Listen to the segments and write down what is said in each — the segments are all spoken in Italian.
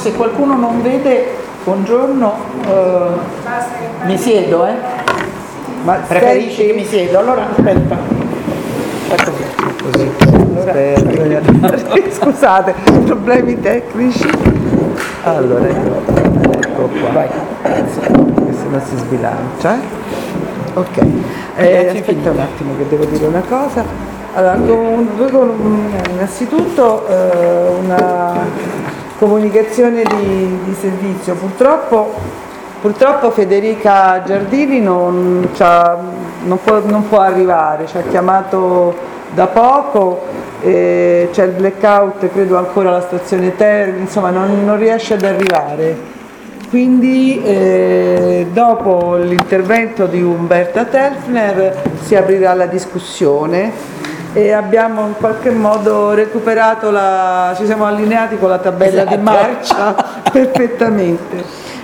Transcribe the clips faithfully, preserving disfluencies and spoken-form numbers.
se qualcuno non vede, buongiorno, eh, mi siedo, eh? Ma preferisci che mi siedo? Allora aspetta. Aspetta così. Allora, scusate, problemi tecnici. Allora, ecco qua. Vai. Se no si sbilancia. Eh? Ok. Eh, aspetta un attimo che devo dire una cosa. Allora, innanzitutto eh, una comunicazione di, di servizio. Purtroppo, purtroppo Federica Giardini non, non, può, non può arrivare, ci ha chiamato da poco, eh, c'è il blackout credo ancora alla stazione Terni, insomma non, non riesce ad arrivare. Quindi eh, dopo l'intervento di Umberta Telfner si aprirà la discussione e abbiamo in qualche modo recuperato la, ci siamo allineati con la tabella esatto. di marcia perfettamente.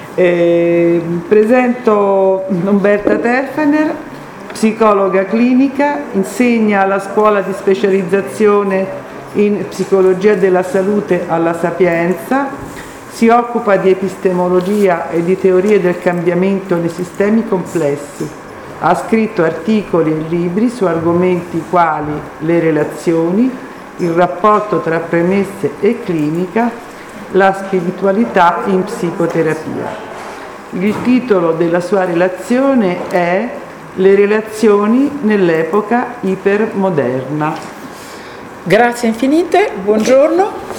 Eh, presento Umberta Telfner, psicologa clinica, insegna alla scuola di specializzazione in psicologia della salute alla Sapienza, si occupa di epistemologia e di teorie del cambiamento nei sistemi complessi. Ha scritto articoli e libri su argomenti quali le relazioni, il rapporto tra premesse e clinica, la spiritualità in psicoterapia. Il titolo della sua relazione è Le relazioni nell'epoca ipermoderna. Grazie infinite, buongiorno.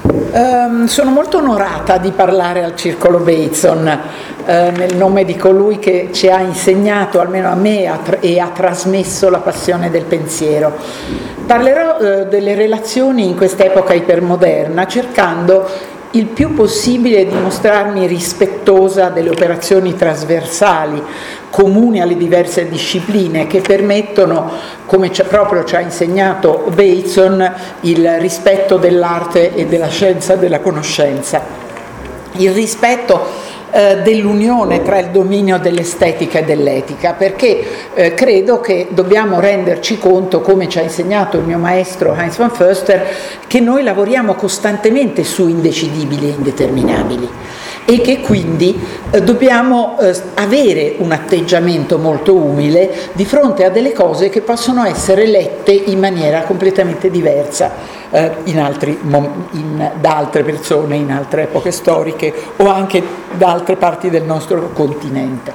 Um, sono molto onorata di parlare al Circolo Bateson eh, nel nome di colui che ci ha insegnato, almeno a me, a tra- e ha trasmesso la passione del pensiero. Parlerò eh, delle relazioni in quest'epoca ipermoderna, cercando il più possibile di mostrarmi rispettosa delle operazioni trasversali comuni alle diverse discipline che permettono, come ci, proprio ci ha insegnato Bateson, il rispetto dell'arte e della scienza della conoscenza, il rispetto eh, dell'unione tra il dominio dell'estetica e dell'etica, perché eh, credo che dobbiamo renderci conto, come ci ha insegnato il mio maestro Heinz von Förster, che noi lavoriamo costantemente su indecidibili e indeterminabili e che quindi eh, dobbiamo eh, avere un atteggiamento molto umile di fronte a delle cose che possono essere lette in maniera completamente diversa eh, in altri, in, da altre persone, in altre epoche storiche o anche da altre parti del nostro continente.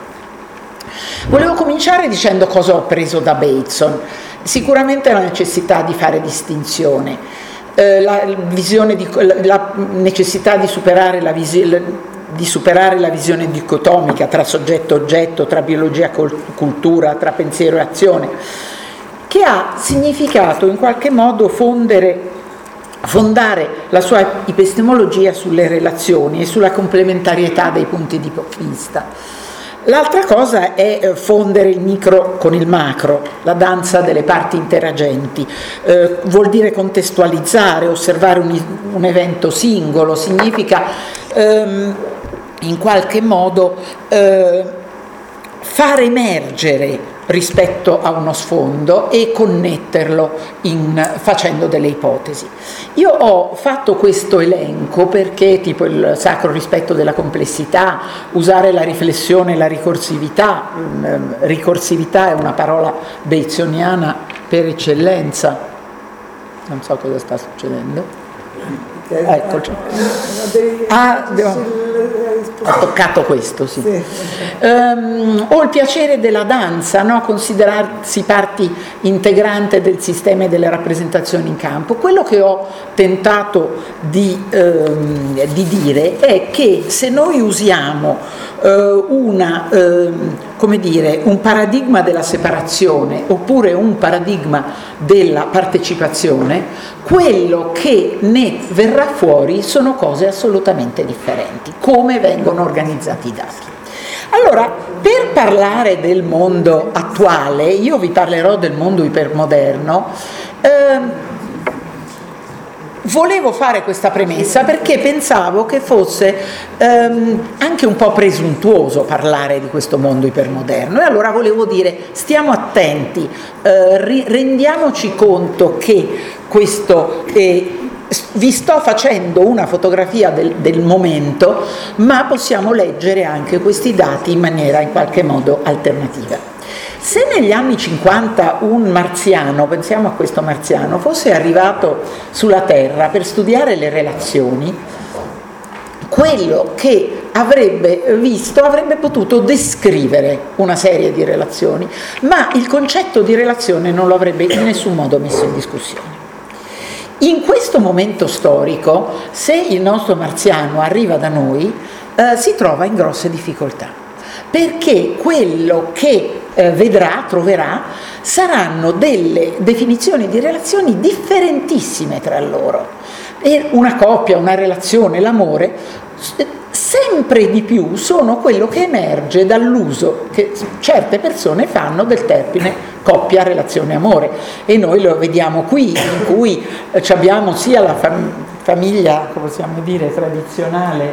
Volevo cominciare dicendo cosa ho preso da Bateson. Sicuramente la necessità di fare distinzione, eh, la, visione di, la necessità di superare la visione di superare la visione dicotomica tra soggetto e oggetto, tra biologia e cultura, tra pensiero e azione, che ha significato in qualche modo fondere, fondare la sua epistemologia sulle relazioni e sulla complementarietà dei punti di vista. L'altra cosa è fondere il micro con il macro, la danza delle parti interagenti, eh, vuol dire contestualizzare, osservare un, un evento singolo, significa ehm, in qualche modo eh, far emergere rispetto a uno sfondo e connetterlo in, facendo delle ipotesi. Io ho fatto questo elenco perché, tipo il sacro rispetto della complessità, usare la riflessione e la ricorsività, ricorsività è una parola batesianiana per eccellenza, non so cosa sta succedendo. Ecco, ah, devo... ho toccato questo, sì. sì. Um, ho il piacere della danza, no? Considerarsi parti integrante del sistema e delle rappresentazioni in campo. Quello che ho tentato di, um, di dire è che se noi usiamo uh, una, um, come dire, un paradigma della separazione oppure un paradigma della partecipazione, quello che ne verrà fuori sono cose assolutamente differenti, come vengono organizzati i dati. Allora, per parlare del mondo attuale, io vi parlerò del mondo ipermoderno, eh, volevo fare questa premessa perché pensavo che fosse ehm, anche un po' presuntuoso parlare di questo mondo ipermoderno, e allora volevo dire stiamo attenti, eh, ri- rendiamoci conto che questo è vi sto facendo una fotografia del, del momento, ma possiamo leggere anche questi dati in maniera in qualche modo alternativa. Se negli anni cinquanta un marziano, pensiamo a questo marziano, fosse arrivato sulla Terra per studiare le relazioni, quello che avrebbe visto avrebbe potuto descrivere una serie di relazioni, ma il concetto di relazione non lo avrebbe in nessun modo messo in discussione. In questo momento storico, se il nostro marziano arriva da noi, eh, si trova in grosse difficoltà, perché quello che eh, vedrà, troverà, saranno delle definizioni di relazioni differentissime tra loro. E una coppia, una relazione, l'amore, sempre di più sono quello che emerge dall'uso che certe persone fanno del termine coppia, relazione, amore, e noi lo vediamo qui, in cui eh, abbiamo sia la fam- famiglia, come possiamo dire, tradizionale.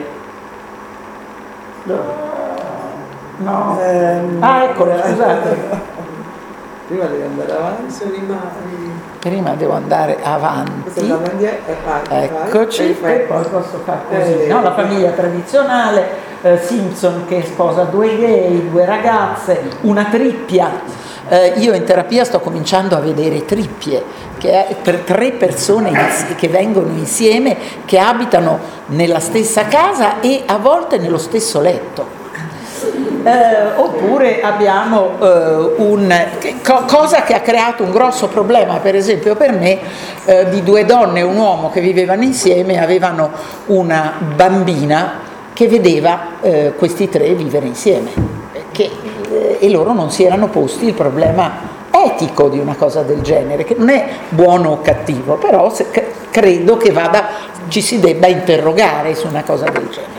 No, Ehm, ah eccolo, scusate, Prima devi andare avanti. prima devo andare avanti. Questa è la bandiera, e vai, Eccoci, vai, e fai- poi posso fare così, Eh, no? La famiglia tradizionale, eh, Simpson che sposa due gay, due ragazze, una trippia. Eh, io in terapia sto cominciando a vedere trippie, che è per tre persone ins- che vengono insieme, che abitano nella stessa casa e a volte nello stesso letto. Eh, oppure abbiamo eh, un che- co- cosa che ha creato un grosso problema, per esempio per me, eh, di due donne e un uomo che vivevano insieme e avevano una bambina che vedeva eh, questi tre vivere insieme, che, eh, e loro non si erano posti il problema etico di una cosa del genere, che non è buono o cattivo, però se, c- credo che vada, ci si debba interrogare su una cosa del genere.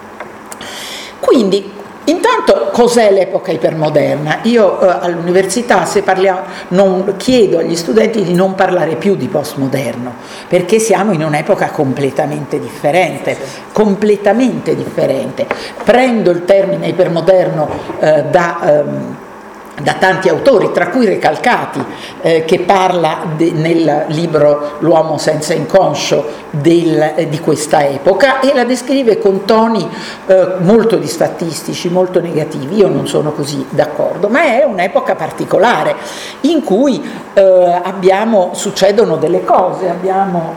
Quindi, intanto, cos'è l'epoca ipermoderna? Io eh, all'università, se parliamo, non, chiedo agli studenti di non parlare più di postmoderno, perché siamo in un'epoca completamente differente, completamente differente. Prendo il termine ipermoderno eh, da... ehm, da tanti autori, tra cui Recalcati, eh, che parla de, nel libro L'uomo senza inconscio del, eh, di questa epoca, e la descrive con toni eh, molto disfattistici, molto negativi. Io non sono così d'accordo, ma è un'epoca particolare in cui eh, abbiamo, succedono delle cose, abbiamo,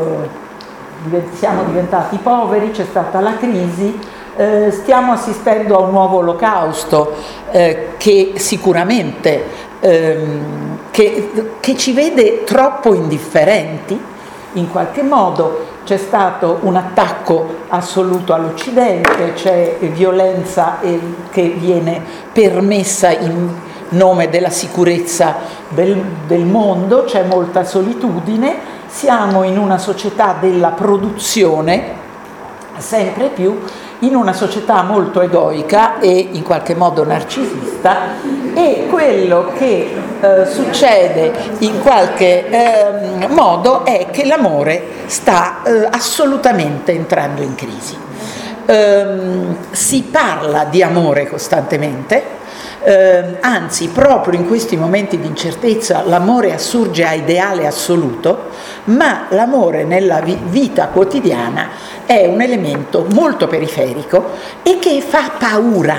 eh, siamo diventati poveri, c'è stata la crisi. Eh, stiamo assistendo a un nuovo olocausto eh, che sicuramente ehm, che, che ci vede troppo indifferenti. In qualche modo c'è stato un attacco assoluto all'Occidente, c'è violenza eh, che viene permessa in nome della sicurezza del, del mondo, c'è molta solitudine, siamo in una società della produzione sempre più, in una società molto egoica e in qualche modo narcisista, e quello che eh, succede in qualche eh, modo è che l'amore sta eh, assolutamente entrando in crisi. Ehm, si parla di amore costantemente, eh, anzi proprio in questi momenti di incertezza l'amore assurge a ideale assoluto, ma l'amore nella vi- vita quotidiana è un elemento molto periferico e che fa paura.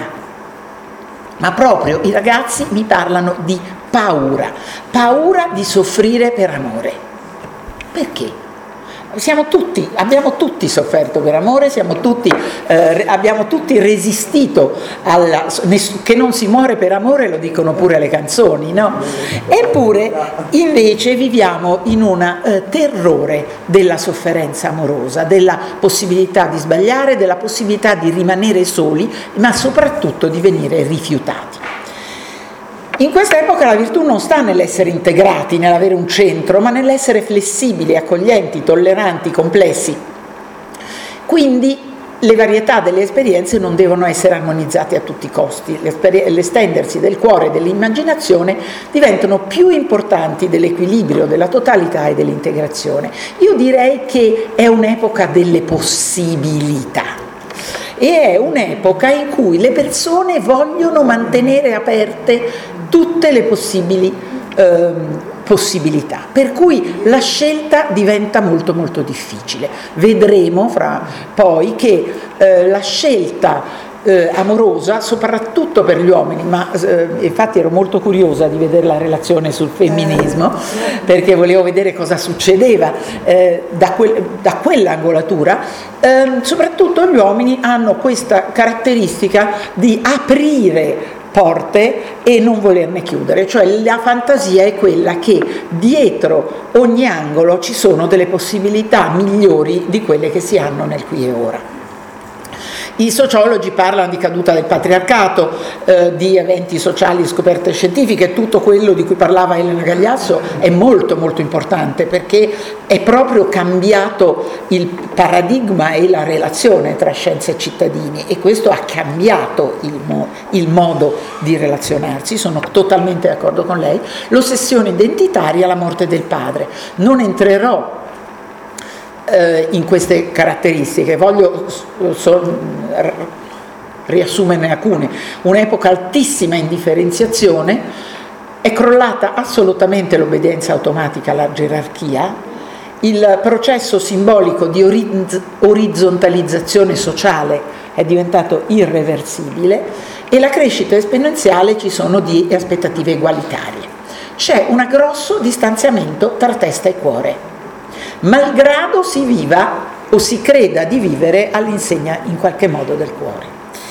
Ma proprio i ragazzi mi parlano di paura, paura di soffrire per amore. Perché? Siamo tutti, abbiamo tutti sofferto per amore, siamo tutti, eh, abbiamo tutti resistito alla, che non si muore per amore, lo dicono pure le canzoni, no? Eppure invece viviamo in un eh, terrore della sofferenza amorosa, della possibilità di sbagliare, della possibilità di rimanere soli, ma soprattutto di venire rifiutati. In questa epoca la virtù non sta nell'essere integrati, nell'avere un centro, ma nell'essere flessibili, accoglienti, tolleranti, complessi. Quindi le varietà delle esperienze non devono essere armonizzate a tutti i costi. L'estendersi del cuore e dell'immaginazione diventano più importanti dell'equilibrio, della totalità e dell'integrazione. Io direi che è un'epoca delle possibilità. E è un'epoca in cui le persone vogliono mantenere aperte tutte le possibili eh, possibilità, per cui la scelta diventa molto molto difficile. Vedremo fra poi che eh, la scelta Eh, amorosa, soprattutto per gli uomini, ma eh, infatti ero molto curiosa di vedere la relazione sul femminismo, perché volevo vedere cosa succedeva eh, da, quel, da quell'angolatura. Eh, soprattutto gli uomini hanno questa caratteristica di aprire porte e non volerne chiudere, cioè la fantasia è quella che dietro ogni angolo ci sono delle possibilità migliori di quelle che si hanno nel qui e ora. I sociologi parlano di caduta del patriarcato, eh, di eventi sociali, scoperte scientifiche. Tutto quello di cui parlava Elena Gagliasso è molto molto importante, perché è proprio cambiato il paradigma e la relazione tra scienza e cittadini, e questo ha cambiato il, mo- il modo di relazionarsi. Sono totalmente d'accordo con lei. L'ossessione identitaria, la morte del padre. Non entrerò in queste caratteristiche, voglio so, riassumerne alcune. Un'epoca altissima in differenziazione, è crollata assolutamente l'obbedienza automatica alla gerarchia, il processo simbolico di orizzontalizzazione sociale è diventato irreversibile e la crescita esponenziale ci sono di aspettative egualitarie. C'è un grosso distanziamento tra testa e cuore, malgrado si viva o si creda di vivere all'insegna in qualche modo del cuore.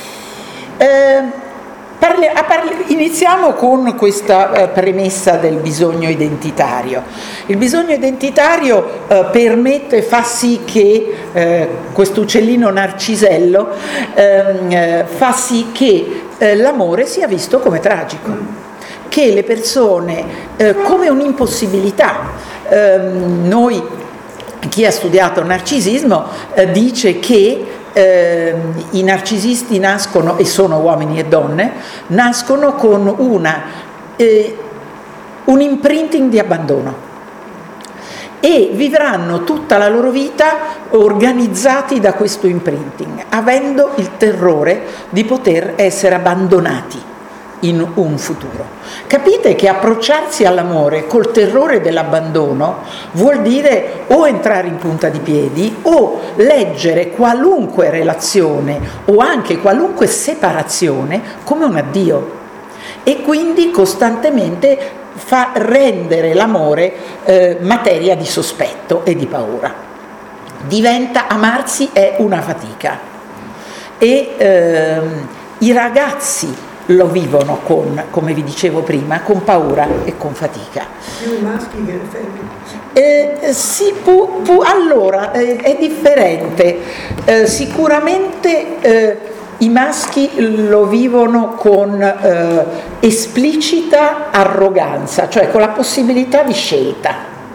Eh, parli, parli, iniziamo con questa eh, premessa del bisogno identitario. Il bisogno identitario eh, permette, fa sì che eh, questo uccellino narcisello eh, fa sì che eh, l'amore sia visto come tragico, che le persone eh, come un'impossibilità. Eh, noi Chi ha studiato narcisismo eh, dice che eh, i narcisisti nascono, e sono uomini e donne, nascono con una, eh, un imprinting di abbandono e vivranno tutta la loro vita organizzati da questo imprinting, avendo il terrore di poter essere abbandonati in un futuro. Capite che approcciarsi all'amore col terrore dell'abbandono vuol dire o entrare in punta di piedi o leggere qualunque relazione o anche qualunque separazione come un addio, e quindi costantemente fa rendere l'amore eh, materia di sospetto e di paura. Diventa, amarsi è una fatica, e ehm, i ragazzi lo vivono con, come vi dicevo prima, con paura e con fatica. Più maschi che femmine? Eh, sì, pu, pu, allora eh, è differente. Eh, sicuramente eh, i maschi lo vivono con eh, esplicita arroganza, cioè con la possibilità di scelta,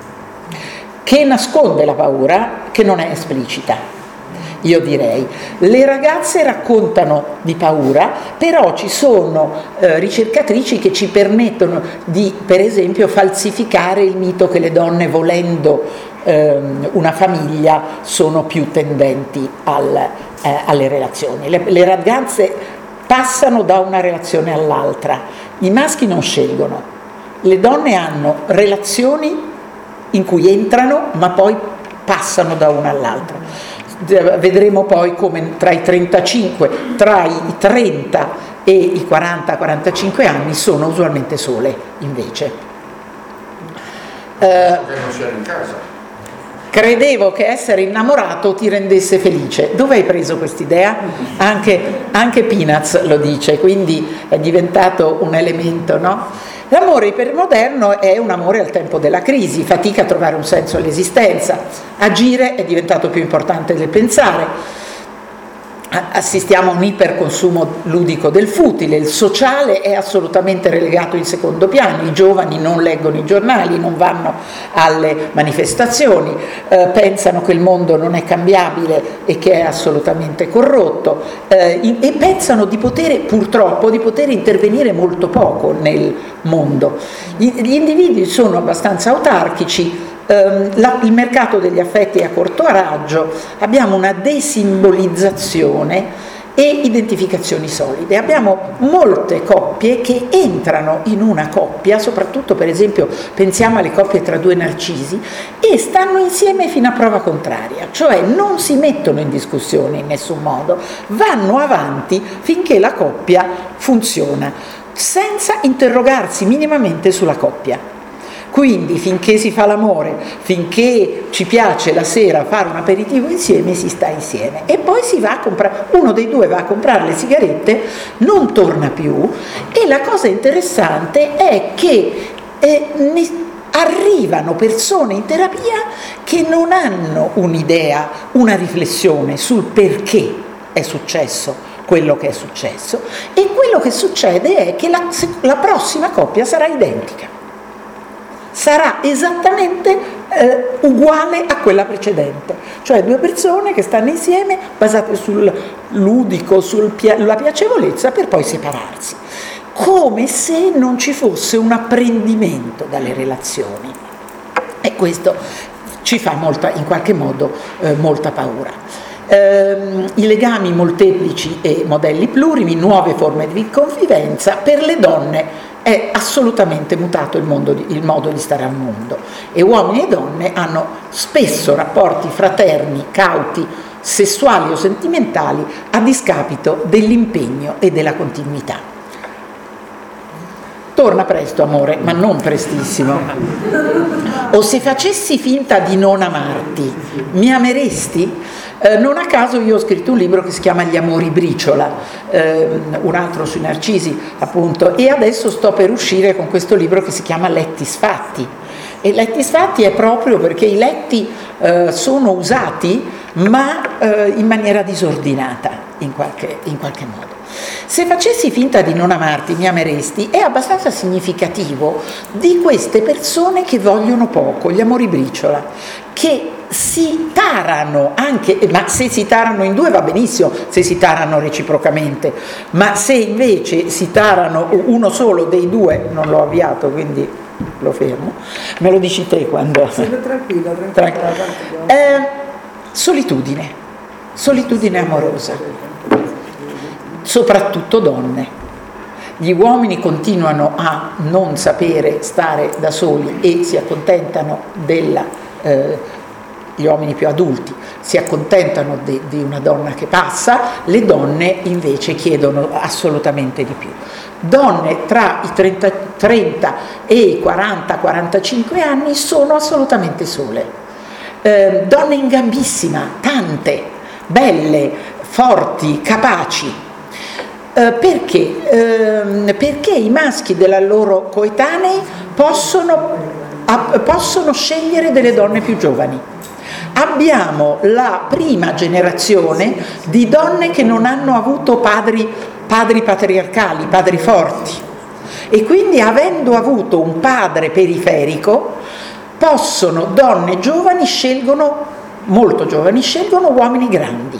che nasconde la paura, che non è esplicita. Io direi, le ragazze raccontano di paura, però ci sono eh, ricercatrici che ci permettono di, per esempio, falsificare il mito che le donne, volendo ehm, una famiglia, sono più tendenti al, eh, alle relazioni. Le, le ragazze passano da una relazione all'altra, i maschi non scelgono, le donne hanno relazioni in cui entrano ma poi passano da una all'altra. Vedremo poi come tra i trentacinque, tra i trenta e i quaranta quarantacinque anni sono usualmente sole invece. Eh, non si era in casa. Credevo che essere innamorato ti rendesse felice. Dove hai preso quest'idea? Anche, anche Peanuts lo dice, quindi è diventato un elemento, no? L'amore ipermoderno è un amore al tempo della crisi, fatica a trovare un senso all'esistenza, agire è diventato più importante del pensare, assistiamo a un iperconsumo ludico del futile, il sociale è assolutamente relegato in secondo piano, i giovani non leggono i giornali, non vanno alle manifestazioni, eh, pensano che il mondo non è cambiabile e che è assolutamente corrotto, eh, e pensano di poter, purtroppo, di poter intervenire molto poco nel mondo. Gli, gli individui sono abbastanza autarchici. La, il mercato degli affetti è a corto raggio, abbiamo una desimbolizzazione e identificazioni solide. Abbiamo molte coppie che entrano in una coppia, soprattutto per esempio pensiamo alle coppie tra due narcisi, e stanno insieme fino a prova contraria, cioè non si mettono in discussione in nessun modo, vanno avanti finché la coppia funziona, senza interrogarsi minimamente sulla coppia. Quindi finché si fa l'amore, finché ci piace la sera fare un aperitivo insieme, si sta insieme. E poi si va a comprare, uno dei due va a comprare le sigarette, non torna più, e la cosa interessante è che eh, ne arrivano persone in terapia che non hanno un'idea, una riflessione sul perché è successo quello che è successo, e quello che succede è che la, la prossima coppia sarà identica. Sarà esattamente eh, uguale a quella precedente, cioè due persone che stanno insieme basate sul ludico, sulla piacevolezza, per poi separarsi, come se non ci fosse un apprendimento dalle relazioni, e questo ci fa molta, in qualche modo eh, molta paura. Eh, I legami molteplici e modelli plurimi, nuove forme di convivenza. Per le donne è assolutamente mutato il, mondo di, il modo di stare al mondo, e uomini e donne hanno spesso rapporti fraterni, cauti, sessuali o sentimentali, a discapito dell'impegno e della continuità. Torna presto, amore, ma non prestissimo. O se facessi finta di non amarti, mi ameresti? Eh, non a caso io ho scritto un libro che si chiama Gli amori briciola, eh, un altro sui narcisi appunto, e adesso sto per uscire con questo libro che si chiama Letti sfatti. E letti sfatti è proprio perché i letti eh, sono usati, ma eh, in maniera disordinata in qualche, in qualche modo. Se facessi finta di non amarti, mi ameresti è abbastanza significativo di queste persone che vogliono poco, gli amori briciola, che si tarano anche, ma se si tarano in due va benissimo, se si tarano reciprocamente, ma se invece si tarano uno solo dei due, non l'ho avviato quindi lo fermo, me lo dici te quando... Siete tranquilla, tranquilla. tranquilla. Eh, solitudine, solitudine amorosa, soprattutto donne. Gli uomini continuano a non sapere stare da soli e si accontentano della... Eh, gli uomini più adulti si accontentano di, di una donna che passa, le donne invece chiedono assolutamente di più. Donne tra i trenta, trenta e i quaranta quarantacinque anni sono assolutamente sole, eh, donne in gambissima, tante, belle, forti, capaci. Eh, perché? Eh, perché i maschi della loro coetanei possono, a, possono scegliere delle donne più giovani. Abbiamo la prima generazione di donne che non hanno avuto padri, padri patriarcali, padri forti, e quindi avendo avuto un padre periferico possono, donne giovani scelgono, molto giovani, scelgono uomini grandi,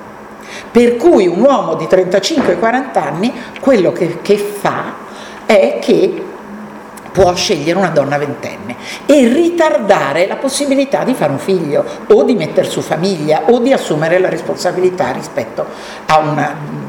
per cui un uomo di trentacinque quaranta anni quello che, che fa è che può scegliere una donna ventenne e ritardare la possibilità di fare un figlio o di mettere su famiglia o di assumere la responsabilità rispetto a, una,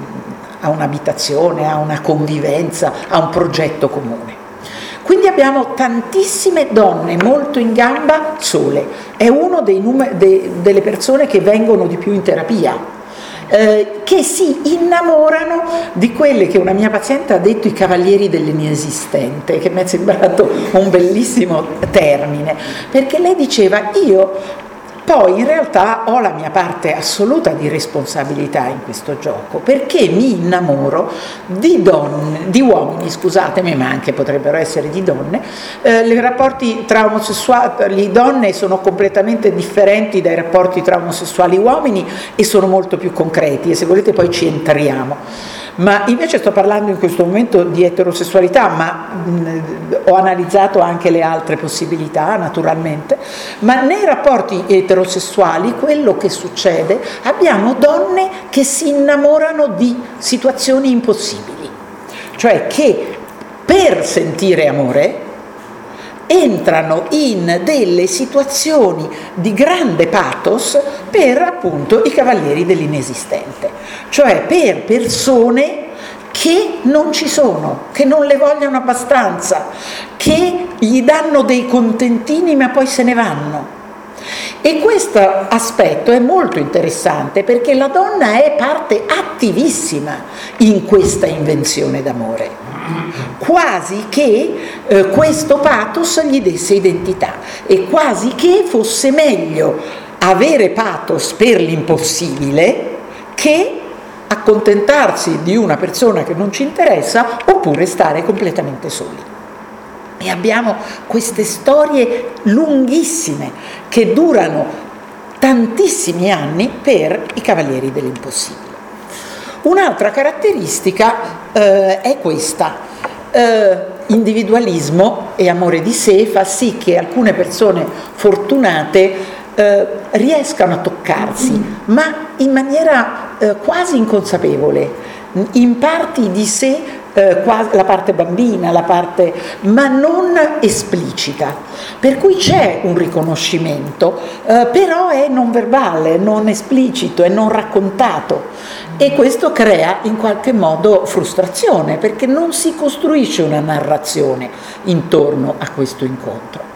a un'abitazione, a una convivenza, a un progetto comune. Quindi abbiamo tantissime donne molto in gamba sole, è una de, delle persone che vengono di più in terapia. Eh, che si innamorano di quelle che una mia paziente ha detto i cavalieri dell'inesistente, che mi è sembrato un bellissimo termine, perché lei diceva io poi in realtà ho la mia parte assoluta di responsabilità in questo gioco, perché mi innamoro di donne, di uomini, scusatemi, ma anche potrebbero essere di donne. Eh, i rapporti tra omosessuali donne sono completamente differenti dai rapporti tra omosessuali uomini e sono molto più concreti, e se volete poi ci entriamo. Ma invece sto parlando in questo momento di eterosessualità, ma mh, ho analizzato anche le altre possibilità naturalmente, ma nei rapporti eterosessuali quello che succede, abbiamo donne che si innamorano di situazioni impossibili, cioè che per sentire amore entrano in delle situazioni di grande pathos per appunto i cavalieri dell'inesistente, cioè per persone che non ci sono, che non le vogliono abbastanza, che gli danno dei contentini ma poi se ne vanno. E questo aspetto è molto interessante perché la donna è parte attivissima in questa invenzione d'amore, quasi che eh, questo pathos gli desse identità e quasi che fosse meglio avere pathos per l'impossibile che accontentarsi di una persona che non ci interessa oppure stare completamente soli. E abbiamo queste storie lunghissime che durano tantissimi anni per i cavalieri dell'impossibile. Un'altra caratteristica eh, è questa: eh, individualismo e amore di sé fa sì che alcune persone fortunate eh, riescano a toccarsi, ma in maniera eh, quasi inconsapevole, in parti di sé, eh, la parte bambina, la parte, ma non esplicita, per cui c'è un riconoscimento, eh, però è non verbale, non esplicito, è non raccontato, e questo crea in qualche modo frustrazione perché non si costruisce una narrazione intorno a questo incontro.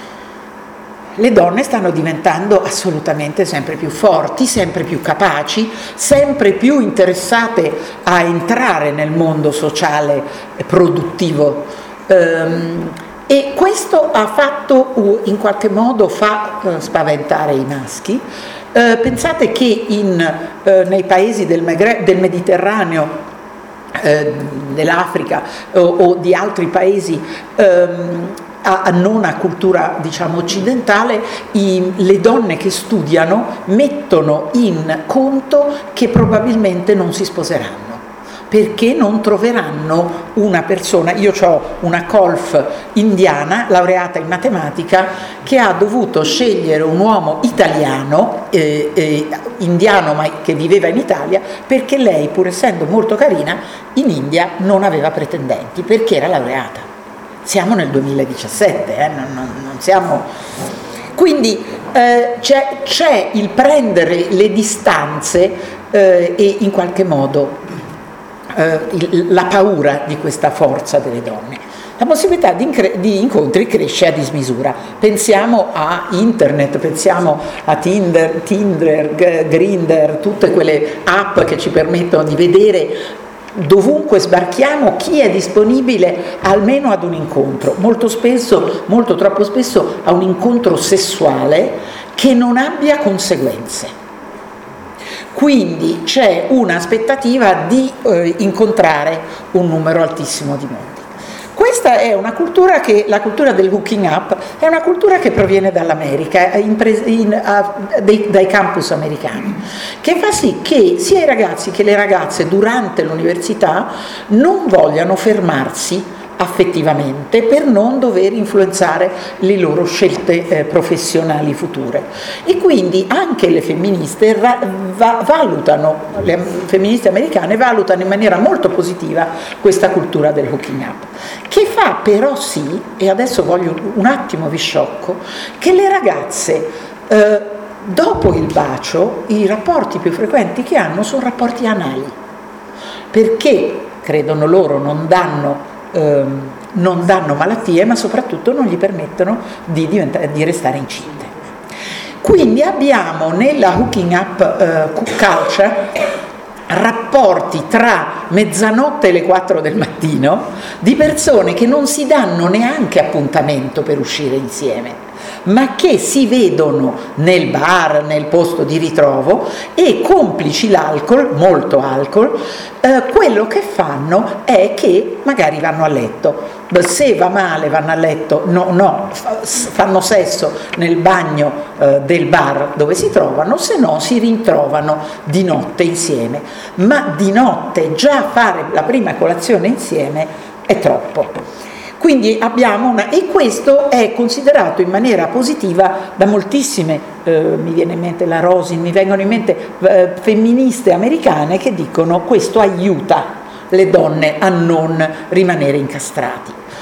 Le donne stanno diventando assolutamente sempre più forti, sempre più capaci, sempre più interessate a entrare nel mondo sociale produttivo, ehm, e questo ha fatto, in qualche modo, fa eh, spaventare i maschi. Eh, pensate che in, eh, nei paesi del, Maghreb, del Mediterraneo, eh, dell'Africa o, o di altri paesi ehm, a non a cultura, diciamo, occidentale, i, le donne che studiano mettono in conto che probabilmente non si sposeranno perché non troveranno una persona. Io ho una colf indiana laureata in matematica che ha dovuto scegliere un uomo italiano, eh, eh, indiano ma che viveva in Italia, perché lei, pur essendo molto carina, in India non aveva pretendenti perché era laureata. Siamo nel duemiladiciassette, eh, non, non, non siamo... Quindi eh, c'è, c'è il prendere le distanze eh, e in qualche modo eh, il, la paura di questa forza delle donne. La possibilità di, incre- di incontri cresce a dismisura. Pensiamo a internet, pensiamo a Tinder, Tinder, Grindr, tutte quelle app che ci permettono di vedere dovunque sbarchiamo chi è disponibile almeno ad un incontro, molto spesso, molto troppo spesso a un incontro sessuale che non abbia conseguenze. Quindi c'è un'aspettativa di eh, incontrare un numero altissimo di mondi. Questa è una cultura che, la cultura del hooking up, è una cultura che proviene dall'America, in pres- in, uh, dei, dai campus americani, che fa sì che sia i ragazzi che le ragazze durante l'università non vogliano fermarsi affettivamente per non dover influenzare le loro scelte eh, professionali future, e quindi anche le femministe ra- va- valutano, le femministe americane valutano in maniera molto positiva questa cultura del hooking up, che fa però sì, e adesso voglio un attimo vi sciocco, che le ragazze eh, dopo il bacio i rapporti più frequenti che hanno sono rapporti anali, perché credono loro non danno non danno malattie, ma soprattutto non gli permettono di, diventare, di restare incinte. Quindi abbiamo nella hooking up uh, culture rapporti tra mezzanotte e le quattro del mattino di persone che non si danno neanche appuntamento per uscire insieme, ma che si vedono nel bar, nel posto di ritrovo, e complici l'alcol, molto alcol, eh, quello che fanno è che magari vanno a letto. Se va male vanno a letto, no, no, fanno sesso nel bagno eh, del bar dove si trovano, se no si ritrovano di notte insieme, ma di notte già fare la prima colazione insieme è troppo. Quindi abbiamo una, e questo è considerato in maniera positiva da moltissime, eh, mi viene in mente la Rosin, mi vengono in mente eh, femministe americane che dicono questo aiuta le donne a non rimanere incastrati.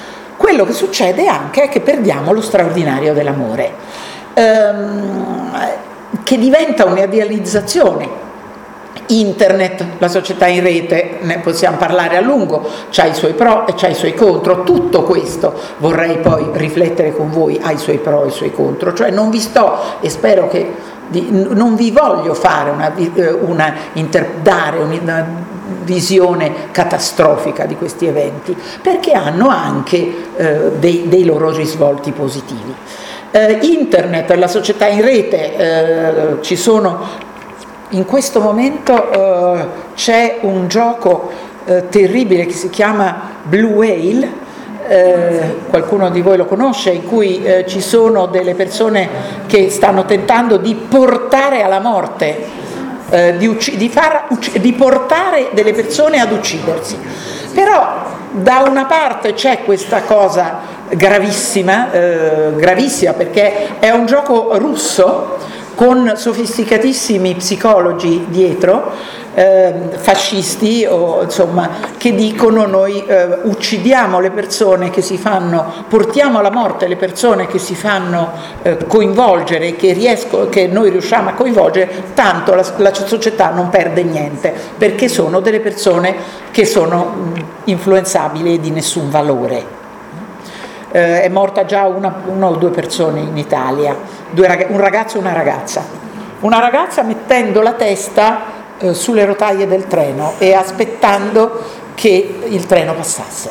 quello che succede anche è che perdiamo lo straordinario dell'amore, ehm, che diventa un'idealizzazione. Internet, la società in rete, ne possiamo parlare a lungo, c'ha i suoi pro e c'ha i suoi contro. Tutto questo vorrei poi riflettere con voi, ha i suoi pro e i suoi contro, cioè non vi sto, e spero che di, non vi voglio fare una, una inter, dare una visione catastrofica di questi eventi, perché hanno anche eh, dei, dei loro risvolti positivi. Eh, internet, la società in rete, eh, ci sono in questo momento eh, c'è un gioco eh, terribile che si chiama Blue Whale, eh, qualcuno di voi lo conosce, in cui eh, ci sono delle persone che stanno tentando di portare alla morte, eh, di, ucc- di, far ucc- di portare delle persone ad uccidersi. Però da una parte c'è questa cosa gravissima, eh, gravissima perché è un gioco russo, con sofisticatissimi psicologi dietro, eh, fascisti o insomma, che dicono noi eh, uccidiamo le persone che si fanno, portiamo alla morte le persone che si fanno eh, coinvolgere, che, riesco, che noi riusciamo a coinvolgere, tanto la, la società non perde niente, perché sono delle persone che sono mh, influenzabili e di nessun valore. Eh, è morta già una, una o due persone in Italia, due rag- un ragazzo e una ragazza. Una ragazza mettendo la testa eh, sulle rotaie del treno e aspettando che il treno passasse.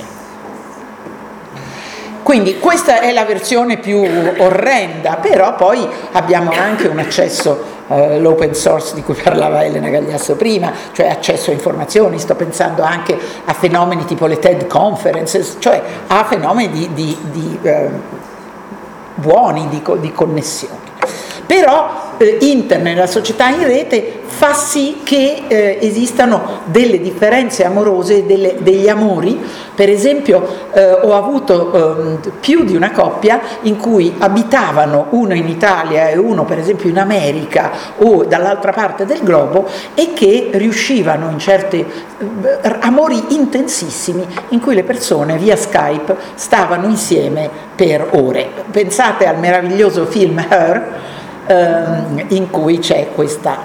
Quindi questa è la versione più orrenda, però poi abbiamo anche un accesso, eh, l'open source di cui parlava Elena Gagliasso prima, cioè accesso a informazioni, sto pensando anche a fenomeni tipo le TED Conferences, cioè a fenomeni di, di, di eh, buoni, di, di connessioni. Però eh, internet, la società in rete fa sì che eh, esistano delle differenze amorose, delle, degli amori. Per esempio eh, ho avuto eh, più di una coppia in cui abitavano uno in Italia e uno per esempio in America o dall'altra parte del globo, e che riuscivano in certi eh, amori intensissimi in cui le persone via Skype stavano insieme per ore. Pensate al meraviglioso film Her, in cui c'è questa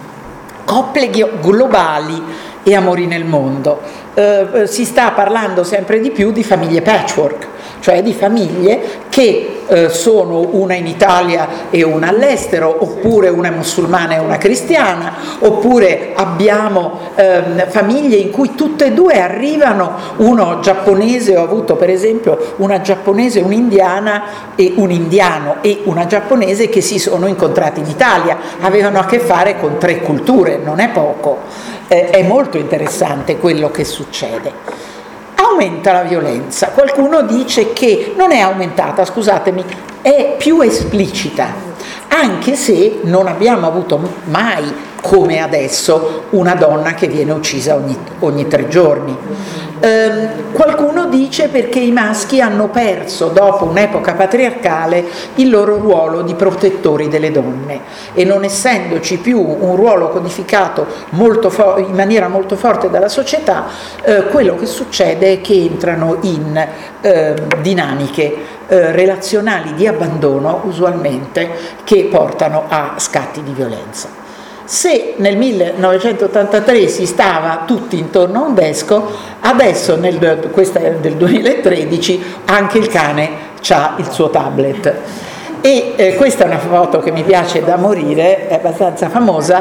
coppie globali e amori nel mondo. Eh, si sta parlando sempre di più di famiglie patchwork, cioè di famiglie che eh, sono una in Italia e una all'estero, oppure una musulmana e una cristiana, oppure abbiamo eh, famiglie in cui tutte e due arrivano, uno giapponese, ho avuto per esempio una giapponese, un'indiana e un indiano e una giapponese che si sono incontrati in Italia, avevano a che fare con tre culture, non è poco. Eh, è molto interessante quello che succede. Aumenta la violenza, qualcuno dice che non è aumentata, scusatemi, è più esplicita, anche se non abbiamo avuto mai come adesso una donna che viene uccisa ogni, ogni tre giorni. Eh, qualcuno dice perché i maschi hanno perso dopo un'epoca patriarcale il loro ruolo di protettori delle donne, e non essendoci più un ruolo codificato molto fo- in maniera molto forte dalla società, eh, quello che succede è che entrano in eh, dinamiche eh, relazionali di abbandono usualmente, che portano a scatti di violenza. Se nel millenovecentottantatré si stava tutti intorno a un desco, adesso, nel, questa è del duemilatredici, anche il cane ha il suo tablet. E eh, questa è una foto che mi piace da morire, è abbastanza famosa,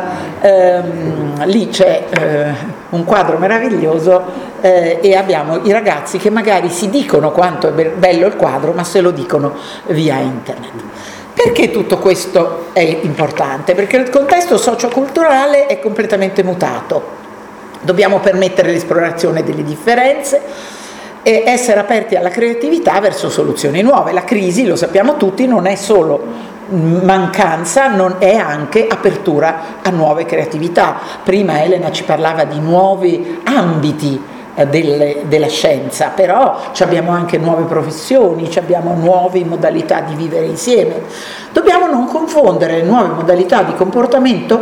ehm, lì c'è eh, un quadro meraviglioso eh, e abbiamo i ragazzi che magari si dicono quanto è bello il quadro, ma se lo dicono via internet. Perché tutto questo è importante? Perché il contesto socioculturale è completamente mutato. Dobbiamo permettere l'esplorazione delle differenze e essere aperti alla creatività verso soluzioni nuove. La crisi, lo sappiamo tutti, non è solo mancanza, non è anche apertura a nuove creatività. Prima Elena ci parlava di nuovi ambiti Delle, della scienza, però abbiamo anche nuove professioni, abbiamo nuove modalità di vivere insieme. Dobbiamo non confondere le nuove modalità di comportamento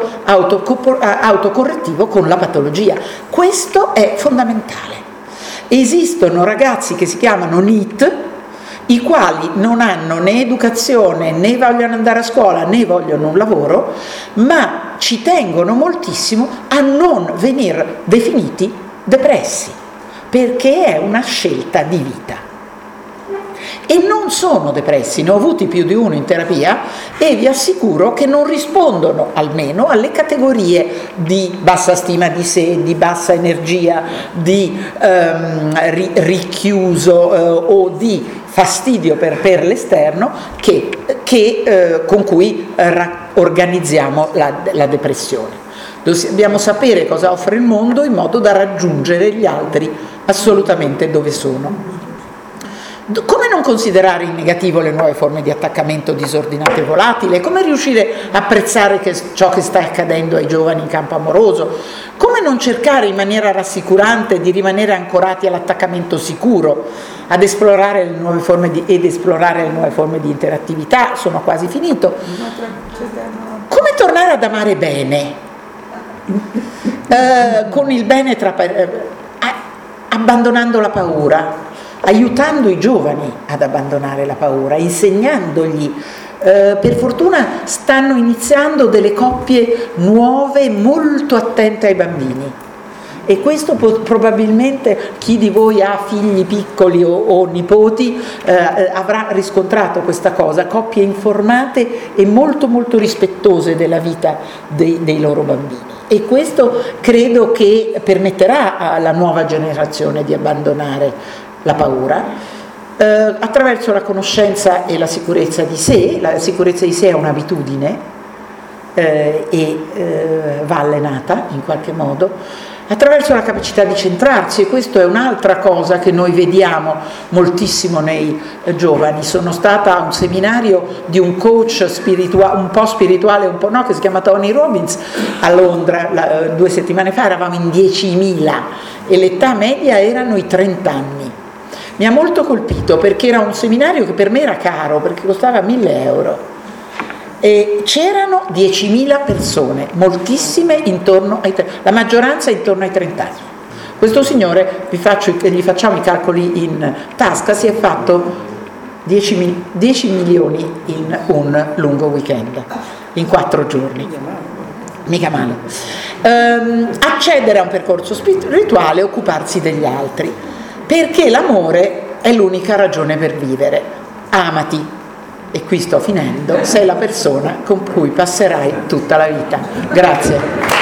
autocorrettivo con la patologia. Questo è fondamentale. Esistono ragazzi che si chiamano N E E T, i quali non hanno né educazione, né vogliono andare a scuola, né vogliono un lavoro, ma ci tengono moltissimo a non venire definiti depressi, perché è una scelta di vita. E non sono depressi, ne ho avuti più di uno in terapia e vi assicuro che non rispondono almeno alle categorie di bassa stima di sé, di bassa energia, di ehm, ri- richiuso eh, o di fastidio per, per l'esterno che, che, eh, con cui ra- organizziamo la, la depressione. Dobbiamo sapere cosa offre il mondo in modo da raggiungere gli altri assolutamente dove sono. Come non considerare in negativo le nuove forme di attaccamento disordinato e volatile? Come riuscire a apprezzare che ciò che sta accadendo ai giovani in campo amoroso? Come non cercare in maniera rassicurante di rimanere ancorati all'attaccamento sicuro, ad esplorare le nuove forme di, ed esplorare le nuove forme di interattività? Sono quasi finito. Come tornare ad amare bene? Eh, con il bene tra, eh, abbandonando la paura, aiutando i giovani ad abbandonare la paura, insegnandogli. Eh, per fortuna stanno iniziando delle coppie nuove molto attente ai bambini e questo po- probabilmente chi di voi ha figli piccoli o, o nipoti eh, avrà riscontrato questa cosa, coppie informate e molto molto rispettose della vita dei, dei loro bambini. E questo credo che permetterà alla nuova generazione di abbandonare la paura, eh, attraverso la conoscenza e la sicurezza di sé. La sicurezza di sé è un'abitudine eh, e eh, va allenata in qualche modo, attraverso la capacità di centrarsi, e questo è un'altra cosa che noi vediamo moltissimo nei eh, giovani. Sono stata a un seminario di un coach spirituale, un po' spirituale, un po' no, che si chiama Tony Robbins a Londra, la, eh, due settimane fa. Eravamo in diecimila e l'età media erano i trenta anni. Mi ha molto colpito perché era un seminario che per me era caro, perché costava mille euro e c'erano diecimila persone, moltissime intorno ai trenta, la maggioranza intorno ai trenta anni. Questo signore, vi faccio, gli facciamo i calcoli in tasca, si è fatto dieci milioni in un lungo weekend, in quattro giorni. Mica male. Ehm, accedere a un percorso spirituale, occuparsi degli altri, perché l'amore è l'unica ragione per vivere. Amati, e qui sto finendo, sei la persona con cui passerai tutta la vita. Grazie.